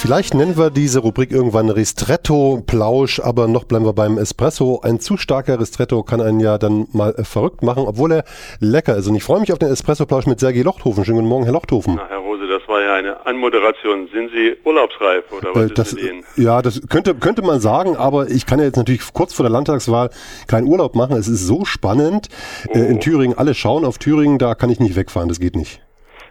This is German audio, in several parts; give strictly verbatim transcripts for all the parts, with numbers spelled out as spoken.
Vielleicht nennen wir diese Rubrik irgendwann Ristretto-Plausch, aber noch bleiben wir beim Espresso. Ein zu starker Ristretto kann einen ja dann mal äh, verrückt machen, obwohl er lecker ist. Und ich freue mich auf den Espresso-Plausch mit Sergei Lochthofen. Schönen guten Morgen, Herr Lochthofen. Na, Herr Rose, das war ja eine Anmoderation. Sind Sie urlaubsreif oder was äh, ist das, mit Ihnen? Ja, das könnte, könnte man sagen, aber ich kann ja jetzt natürlich kurz vor der Landtagswahl keinen Urlaub machen. Es ist so spannend. Oh. Äh, in Thüringen, alle schauen auf Thüringen, da kann ich nicht wegfahren, das geht nicht.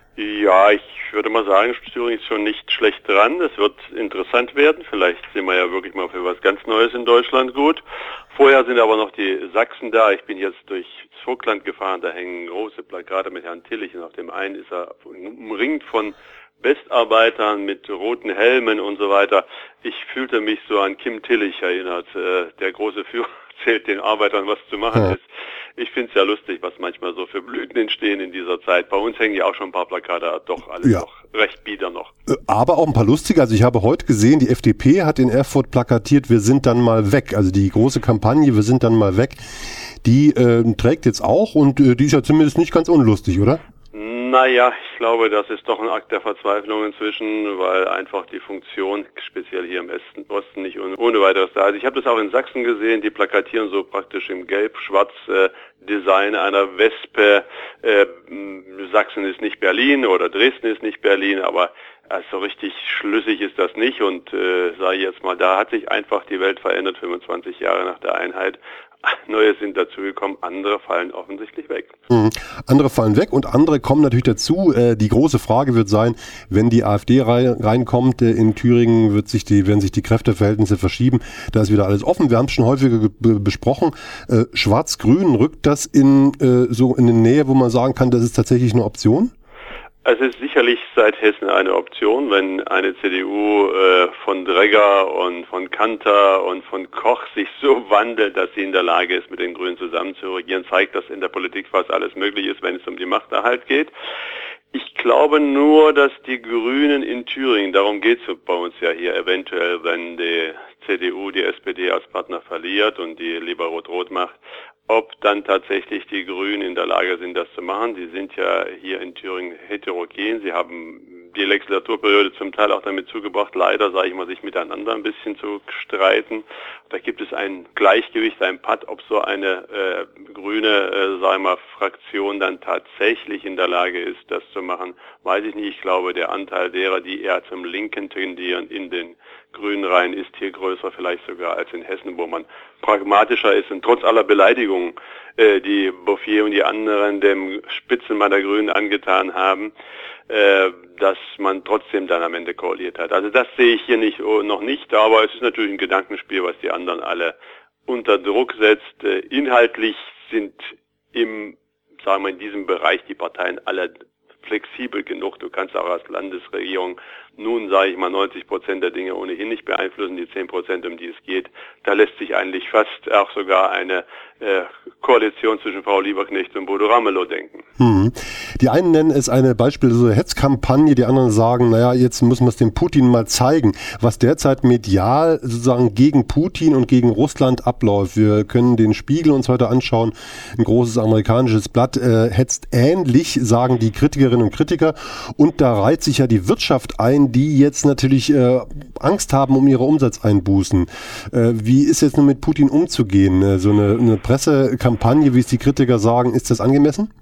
Ja, ich würde mal sagen, Thüringen ist schon nicht schlecht dran. Es wird interessant werden. Vielleicht sind wir ja wirklich mal für was ganz Neues in Deutschland gut. Vorher sind aber noch die Sachsen da. Ich bin jetzt durchs Vogtland gefahren. Da hängen große Plakate mit Herrn Tillich. Und auf dem einen ist er umringt von Westarbeitern mit roten Helmen und so weiter. Ich fühlte mich so an Kim Tillich erinnert. Der große Führer erzählt den Arbeitern, was zu machen ja. ist. Ich finde es ja lustig, was manchmal so für Blüten entstehen in dieser Zeit. Bei uns hängen ja auch schon ein paar Plakate, doch alles ja. noch recht bieder noch. Aber auch ein paar lustige. Also ich habe heute gesehen, die F D P hat in Erfurt plakatiert, wir sind dann mal weg. Also die große Kampagne, wir sind dann mal weg, die äh, trägt jetzt auch und äh, die ist ja zumindest nicht ganz unlustig, oder? Naja, ich glaube, das ist doch ein Akt der Verzweiflung inzwischen, weil einfach die Funktion, speziell hier im Osten, Osten nicht ohne weiteres da ist. Ich habe das auch in Sachsen gesehen, die plakatieren so praktisch im gelb-schwarz äh, Design einer Wespe. Äh, Sachsen ist nicht Berlin oder Dresden ist nicht Berlin, aber also richtig schlüssig ist das nicht und äh, sage ich jetzt mal, da hat sich einfach die Welt verändert, fünfundzwanzig Jahre nach der Einheit. Neue sind dazugekommen, andere fallen offensichtlich weg. Mhm. Andere fallen weg und andere kommen natürlich dazu. Äh, die große Frage wird sein, wenn die AfD rein, reinkommt äh, in Thüringen, wird sich die, werden sich die Kräfteverhältnisse verschieben. Da ist wieder alles offen. Wir haben es schon häufiger be- besprochen. Äh, Schwarz-Grün, rückt das in äh, so in eine Nähe, wo man sagen kann, das ist tatsächlich eine Option? Es ist sicherlich seit Hessen eine Option, wenn eine C D U äh, von Dregger und von Kanter und von Koch sich so wandelt, dass sie in der Lage ist, mit den Grünen zusammen zu regieren, zeigt, dass in der Politik fast alles möglich ist, wenn es um die Machterhalt geht. Ich glaube nur, dass die Grünen in Thüringen, darum geht es bei uns ja hier eventuell, wenn die C D U die S P D als Partner verliert und die lieber Rot-Rot macht, ob dann tatsächlich die Grünen in der Lage sind, das zu machen. Die sind ja hier in Thüringen heterogen. Sie haben die Legislaturperiode zum Teil auch damit zugebracht, leider, sage ich mal, sich miteinander ein bisschen zu streiten. Da gibt es ein Gleichgewicht, ein Patt, ob so eine äh, grüne, äh, sage ich mal, Fraktion dann tatsächlich in der Lage ist, das zu machen, weiß ich nicht. Ich glaube, der Anteil derer, die eher zum Linken tendieren in den Grünen Reihen, ist hier größer, vielleicht sogar als in Hessen, wo man pragmatischer ist und trotz aller Beleidigungen, äh, die Bouffier und die anderen dem Spitzenmann der Grünen angetan haben, äh, dass man trotzdem dann am Ende koaliert hat. Also das sehe ich hier nicht, noch nicht, aber es ist natürlich ein Gedankenspiel, was die anderen alle unter Druck setzt. Äh, inhaltlich sind im, sagen wir in diesem Bereich die Parteien alle flexibel genug. Du kannst auch als Landesregierung nun, sage ich mal, neunzig Prozent der Dinge ohnehin nicht beeinflussen, die zehn Prozent, um die es geht. Da lässt sich eigentlich fast auch sogar eine äh, Koalition zwischen Frau Lieberknecht und Bodo Ramelow denken. Hm. Die einen nennen es eine beispiellose Hetzkampagne, die anderen sagen, naja, jetzt müssen wir es dem Putin mal zeigen, was derzeit medial sozusagen gegen Putin und gegen Russland abläuft. Wir können den Spiegel uns heute anschauen, ein großes amerikanisches Blatt, äh, hetzt ähnlich, sagen die Kritikerinnen und Kritiker. Und da reiht sich ja die Wirtschaft ein, die jetzt natürlich äh, Angst haben um ihre Umsatzeinbußen. Äh, wie ist jetzt nur mit Putin umzugehen? Äh, so eine, eine Pressekampagne, wie es die Kritiker sagen, ist das angemessen?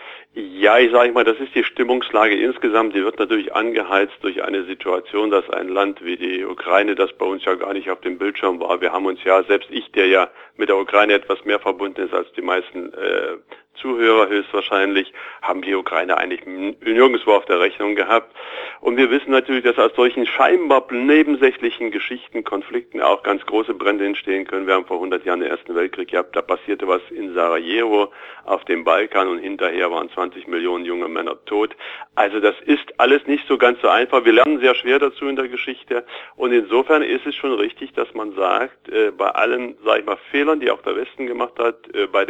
Ja, ich sage mal, das ist die Stimmungslage insgesamt. Die wird natürlich angeheizt durch eine Situation, dass ein Land wie die Ukraine, das bei uns ja gar nicht auf dem Bildschirm war. Wir haben uns ja, selbst ich, der ja mit der Ukraine etwas mehr verbunden ist als die meisten äh, Zuhörer höchstwahrscheinlich, haben die Ukraine eigentlich nirgendwo auf der Rechnung gehabt. Und wir wissen natürlich, dass aus solchen scheinbar nebensächlichen Geschichten, Konflikten auch ganz große Brände entstehen können. Wir haben vor hundert Jahren den Ersten Weltkrieg gehabt, da passierte was in Sarajevo auf dem Balkan und hinterher waren zwanzig Millionen junge Männer tot. Also das ist alles nicht so ganz so einfach. Wir lernen sehr schwer dazu in der Geschichte und insofern ist es schon richtig, dass man sagt, äh, bei allen, sag ich mal, Fehlern, die auch der Westen gemacht hat, äh, bei dem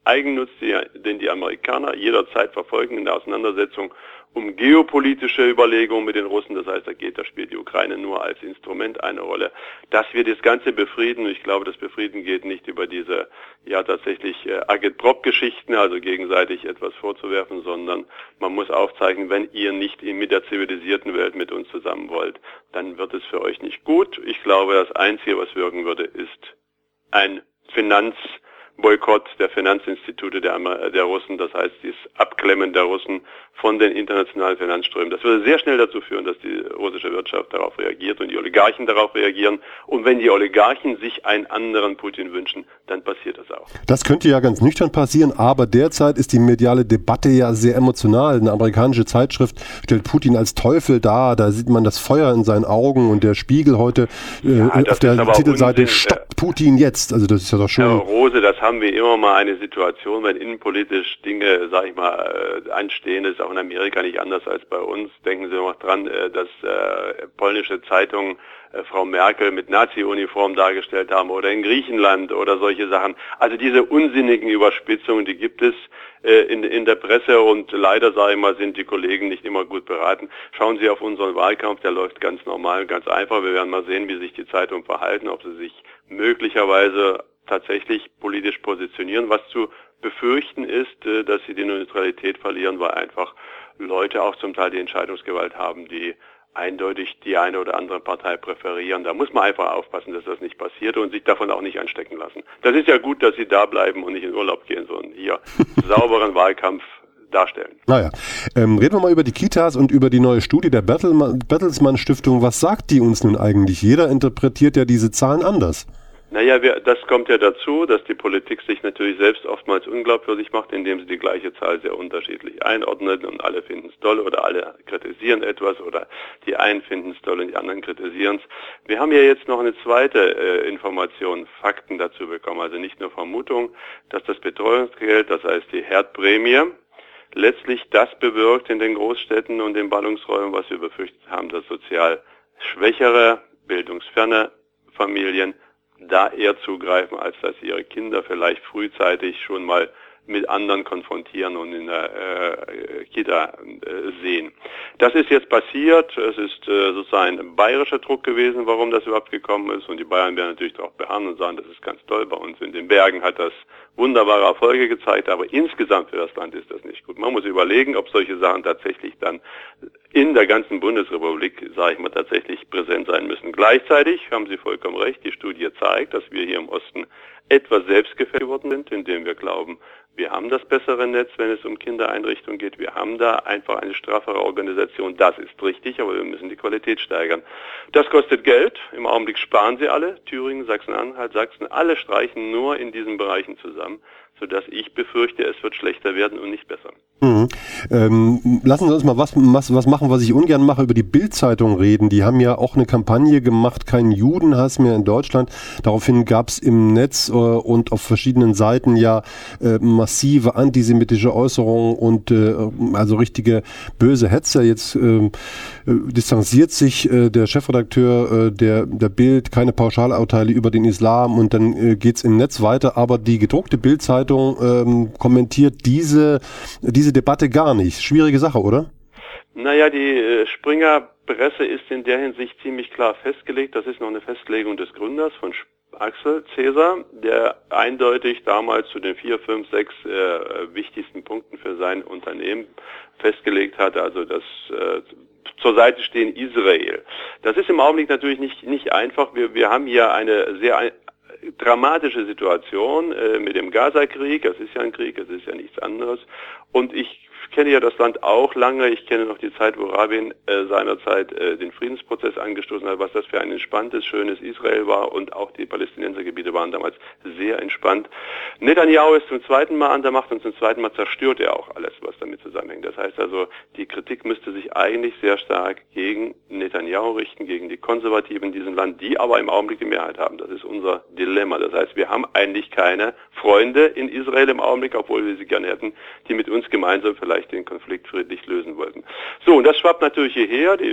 Eigennutz, den die Amerikaner jederzeit verfolgen in der Auseinandersetzung um geopolitische Überlegungen mit den Russen. Das heißt, da geht, da spielt die Ukraine nur als Instrument eine Rolle. Dass wir das Ganze befrieden, ich glaube, das Befrieden geht nicht über diese, ja, tatsächlich äh, Agitprop-Geschichten, also gegenseitig etwas vorzuwerfen, sondern man muss aufzeigen, wenn ihr nicht mit der zivilisierten Welt mit uns zusammen wollt, dann wird es für euch nicht gut. Ich glaube, das Einzige, was wirken würde, ist ein Finanzboykott der Finanzinstitute der, der Russen, das heißt, das Abklemmen der Russen von den internationalen Finanzströmen. Das würde sehr schnell dazu führen, dass die russische Wirtschaft darauf reagiert und die Oligarchen darauf reagieren. Und wenn die Oligarchen sich einen anderen Putin wünschen, dann passiert das auch. Das könnte ja ganz nüchtern passieren, aber derzeit ist die mediale Debatte ja sehr emotional. Eine amerikanische Zeitschrift stellt Putin als Teufel dar. Da sieht man das Feuer in seinen Augen und der Spiegel heute äh, ja, auf der Titelseite Unsinn. Stoppt Putin jetzt. Also das ist ja doch schon... Herr Rose, das haben wir immer mal eine Situation, wenn innenpolitisch Dinge, sag ich mal, äh, anstehen, ist auch in Amerika nicht anders als bei uns. Denken Sie noch dran, äh, dass äh, polnische Zeitungen äh, Frau Merkel mit Nazi-Uniform dargestellt haben oder in Griechenland oder solche Sachen. Also diese unsinnigen Überspitzungen, die gibt es äh, in, in der Presse und leider, sage ich mal, sind die Kollegen nicht immer gut beraten. Schauen Sie auf unseren Wahlkampf, der läuft ganz normal, ganz einfach. Wir werden mal sehen, wie sich die Zeitungen verhalten, ob sie sich möglicherweise tatsächlich politisch positionieren. Was zu befürchten ist, dass sie die Neutralität verlieren, weil einfach Leute auch zum Teil die Entscheidungsgewalt haben, die eindeutig die eine oder andere Partei präferieren. Da muss man einfach aufpassen, dass das nicht passiert und sich davon auch nicht anstecken lassen. Das ist ja gut, dass sie da bleiben und nicht in Urlaub gehen, sondern hier sauberen Wahlkampf darstellen. Naja, ähm, reden wir mal über die Kitas und über die neue Studie der Bertelsmann Stiftung. Was sagt die uns nun eigentlich? Jeder interpretiert ja diese Zahlen anders. Naja, wir, das kommt ja dazu, dass die Politik sich natürlich selbst oftmals unglaubwürdig macht, indem sie die gleiche Zahl sehr unterschiedlich einordnet und alle finden es toll oder alle kritisieren etwas oder die einen finden es toll und die anderen kritisieren es. Wir haben ja jetzt noch eine zweite äh, Information, Fakten dazu bekommen, also nicht nur Vermutung, dass das Betreuungsgeld, das heißt die Herdprämie, letztlich das bewirkt in den Großstädten und den Ballungsräumen, was wir befürchtet haben, dass sozial schwächere, bildungsferne Familien da eher zugreifen, als dass sie ihre Kinder vielleicht frühzeitig schon mal mit anderen konfrontieren und in der äh, Kita äh, sehen. Das ist jetzt passiert. Es ist äh, sozusagen ein bayerischer Druck gewesen, warum das überhaupt gekommen ist. Und die Bayern werden natürlich darauf beharren und sagen, das ist ganz toll. Bei uns in den Bergen hat das wunderbare Erfolge gezeigt, aber insgesamt für das Land ist das nicht gut. Man muss überlegen, ob solche Sachen tatsächlich dann in der ganzen Bundesrepublik, sage ich mal, tatsächlich präsent sein müssen. Gleichzeitig haben Sie vollkommen recht, die Studie zeigt, dass wir hier im Osten etwas selbstgefällig geworden sind, indem wir glauben, wir haben das bessere Netz, wenn es um Kindereinrichtungen geht. Wir haben da einfach eine straffere Organisation. Das ist richtig, aber wir müssen die Qualität steigern. Das kostet Geld. Im Augenblick sparen sie alle. Thüringen, Sachsen-Anhalt, Sachsen, alle streichen nur in diesen Bereichen zusammen, sodass ich befürchte, es wird schlechter werden und nicht besser. Mhm. Ähm, lassen Sie uns mal was, was, was machen, was ich ungern mache, über die Bild-Zeitung reden. Die haben ja auch eine Kampagne gemacht, kein Judenhass mehr in Deutschland. Daraufhin gab es im Netz äh, und auf verschiedenen Seiten ja äh, massive antisemitische Äußerungen und äh, also richtige böse Hetzer. Jetzt äh, distanziert sich äh, der Chefredakteur äh, der, der Bild, keine Pauschalurteile über den Islam und dann äh, geht's im Netz weiter. Aber die gedruckte Bild-Zeitung ähm, kommentiert diese, diese Debatte gar nicht. Schwierige Sache, oder? Naja, die äh, Springer Presse ist in der Hinsicht ziemlich klar festgelegt. Das ist noch eine Festlegung des Gründers von Axel Cäsar, der eindeutig damals zu den vier, fünf, sechs äh, wichtigsten Punkten für sein Unternehmen festgelegt hat, also das äh, zur Seite stehen Israel. Das ist im Augenblick natürlich nicht, nicht einfach. Wir, wir haben hier eine sehr ein, dramatische Situation äh, mit dem Gaza-Krieg. Es ist ja ein Krieg, es ist ja nichts anderes. Und ich kenne ja das Land auch lange. Ich kenne noch die Zeit, wo Rabin äh, seinerzeit äh, den Friedensprozess angestoßen hat, was das für ein entspanntes, schönes Israel war, und auch die Palästinensergebiete waren damals sehr entspannt. Netanyahu ist zum zweiten Mal an der Macht und zum zweiten Mal zerstört er auch alles, was damit zusammenhängt. Das heißt also, die Kritik müsste sich eigentlich sehr stark gegen Netanyahu richten, gegen die Konservativen in diesem Land, die aber im Augenblick die Mehrheit haben. Das ist unser Dilemma. Das heißt, wir haben eigentlich keine Freunde in Israel im Augenblick, obwohl wir sie gerne hätten, die mit uns gemeinsam vielleicht den Konflikt friedlich lösen wollten. So, und das schwappt natürlich hierher. Die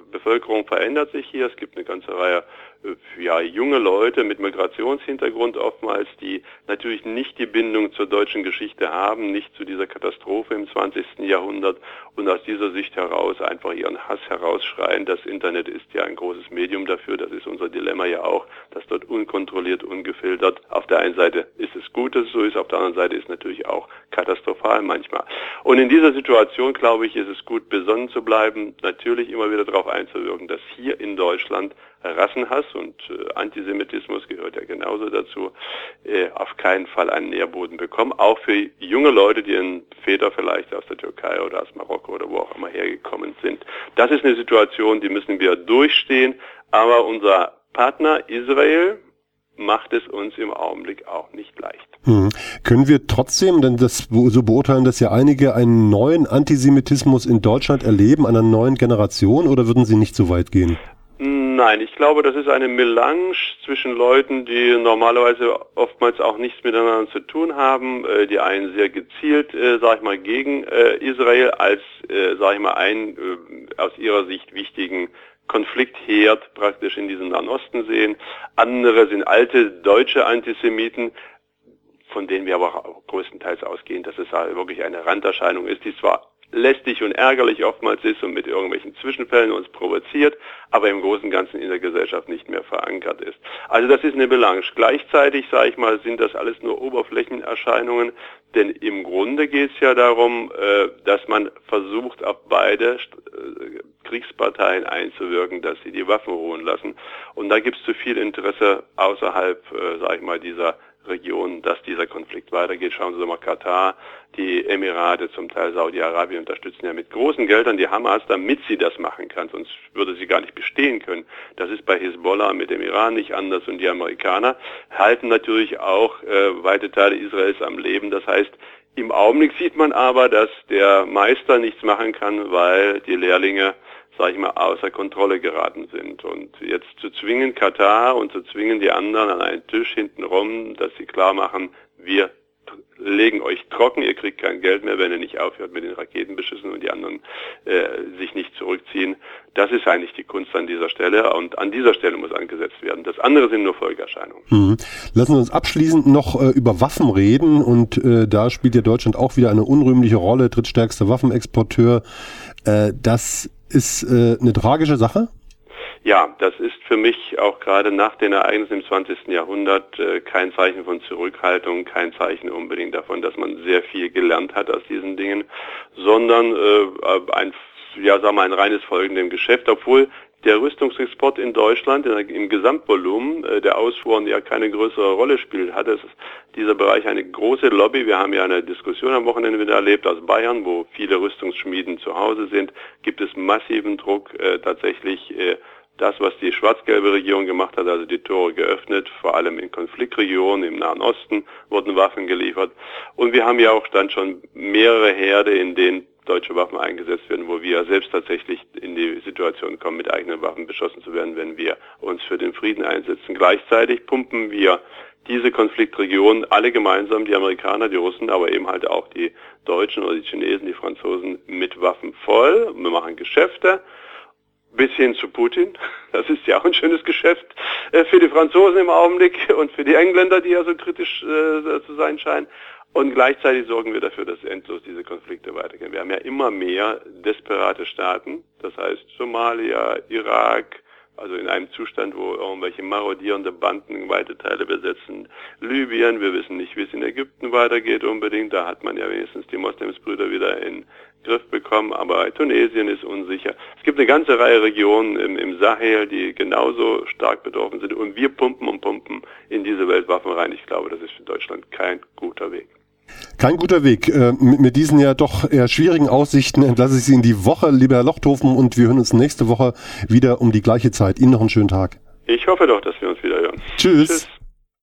Bevölkerung verändert sich hier. Es gibt eine ganze Reihe ja, junge Leute mit Migrationshintergrund oftmals, die natürlich nicht die Bindung zur deutschen Geschichte haben, nicht zu dieser Katastrophe im zwanzigsten Jahrhundert und aus dieser Sicht heraus einfach ihren Hass herausschreien. Das Internet ist ja ein großes Medium dafür, das ist unser Dilemma ja auch, dass dort unkontrolliert, ungefiltert. Auf der einen Seite ist es gut, dass es so ist, auf der anderen Seite ist es natürlich auch katastrophal manchmal. Und in dieser Situation, glaube ich, ist es gut, besonnen zu bleiben, natürlich immer wieder darauf einzuwirken, dass hier in Deutschland Rassenhass und äh, Antisemitismus gehört ja genauso dazu, äh, auf keinen Fall einen Nährboden bekommen. Auch für junge Leute, die ihren Väter vielleicht aus der Türkei oder aus Marokko oder wo auch immer hergekommen sind. Das ist eine Situation, die müssen wir durchstehen. Aber unser Partner Israel macht es uns im Augenblick auch nicht leicht. Hm. Können wir trotzdem, denn das so beurteilen das ja einige, einen neuen Antisemitismus in Deutschland erleben, einer neuen Generation, oder würden Sie nicht so weit gehen? Nein, ich glaube, das ist eine Melange zwischen Leuten, die normalerweise oftmals auch nichts miteinander zu tun haben, äh, die einen sehr gezielt, äh, sag ich mal, gegen äh, Israel als, äh, sag ich mal, einen äh, aus ihrer Sicht wichtigen Konfliktherd praktisch in diesem Nahen Osten sehen. Andere sind alte deutsche Antisemiten, von denen wir aber auch größtenteils ausgehen, dass es halt wirklich eine Randerscheinung ist, die zwar lästig und ärgerlich oftmals ist und mit irgendwelchen Zwischenfällen uns provoziert, aber im Großen und Ganzen in der Gesellschaft nicht mehr verankert ist. Also das ist eine Melange. Gleichzeitig, sage ich mal, sind das alles nur Oberflächenerscheinungen, denn im Grunde geht es ja darum, dass man versucht, auf beide Kriegsparteien einzuwirken, dass sie die Waffen ruhen lassen. Und da gibt es zu viel Interesse außerhalb, sage ich mal, dieser Region, dass dieser Konflikt weitergeht. Schauen Sie doch mal, Katar, die Emirate, zum Teil Saudi-Arabien unterstützen ja mit großen Geldern die Hamas, damit sie das machen kann, sonst würde sie gar nicht bestehen können. Das ist bei Hisbollah mit dem Iran nicht anders und die Amerikaner halten natürlich auch äh, weite Teile Israels am Leben. Das heißt, im Augenblick sieht man aber, dass der Meister nichts machen kann, weil die Lehrlinge, sag ich mal, außer Kontrolle geraten sind. Und jetzt zu zwingen Katar und zu zwingen die anderen an einen Tisch hintenrum, dass sie klar machen, wir legen euch trocken, ihr kriegt kein Geld mehr, wenn ihr nicht aufhört mit den Raketenbeschüssen und die anderen äh, sich nicht zurückziehen. Das ist eigentlich die Kunst an dieser Stelle und an dieser Stelle muss angesetzt werden. Das andere sind nur Folgeerscheinungen. Mhm. Lassen wir uns abschließend noch äh, über Waffen reden und äh, da spielt ja Deutschland auch wieder eine unrühmliche Rolle, drittstärkster Waffenexporteur. Äh, das ist äh, eine tragische Sache? Ja, das ist für mich auch gerade nach den Ereignissen im zwanzigsten Jahrhundert äh, kein Zeichen von Zurückhaltung, kein Zeichen unbedingt davon, dass man sehr viel gelernt hat aus diesen Dingen, sondern äh, ein, ja, sagen wir, ein reines Folgen dem Geschäft, obwohl der Rüstungsexport in Deutschland in, im Gesamtvolumen äh, der Ausfuhren ja keine größere Rolle spielt, hat es dieser Bereich eine große Lobby. Wir haben ja eine Diskussion am Wochenende wieder erlebt aus Bayern, wo viele Rüstungsschmieden zu Hause sind, gibt es massiven Druck, äh, tatsächlich äh, das, was die schwarz-gelbe Regierung gemacht hat, also die Tore geöffnet, vor allem in Konfliktregionen im Nahen Osten wurden Waffen geliefert. Und wir haben ja auch dann schon mehrere Herde, in denen deutsche Waffen eingesetzt werden, wo wir selbst tatsächlich in die Situation kommen, mit eigenen Waffen beschossen zu werden, wenn wir uns für den Frieden einsetzen. Gleichzeitig pumpen wir diese Konfliktregionen alle gemeinsam, die Amerikaner, die Russen, aber eben halt auch die Deutschen oder die Chinesen, die Franzosen mit Waffen voll. Wir machen Geschäfte. Bis hin zu Putin. Das ist ja auch ein schönes Geschäft äh, für die Franzosen im Augenblick und für die Engländer, die ja so kritisch äh, zu sein scheinen. Und gleichzeitig sorgen wir dafür, dass endlos diese Konflikte weitergehen. Wir haben ja immer mehr desperate Staaten, das heißt Somalia, Irak, also in einem Zustand, wo irgendwelche marodierende Banden weite Teile besetzen. Libyen, wir wissen nicht, wie es in Ägypten weitergeht unbedingt. Da hat man ja wenigstens die Moslemsbrüder wieder in Griff bekommen, aber Tunesien ist unsicher. Es gibt eine ganze Reihe Regionen im, im Sahel, die genauso stark betroffen sind und wir pumpen und pumpen in diese Welt Waffen rein. Ich glaube, das ist für Deutschland kein guter Weg. Kein guter Weg. Äh, mit, mit diesen ja doch eher schwierigen Aussichten entlasse ich Sie in die Woche, lieber Herr Lochthofen, und wir hören uns nächste Woche wieder um die gleiche Zeit. Ihnen noch einen schönen Tag. Ich hoffe doch, dass wir uns wieder hören. Tschüss. Tschüss.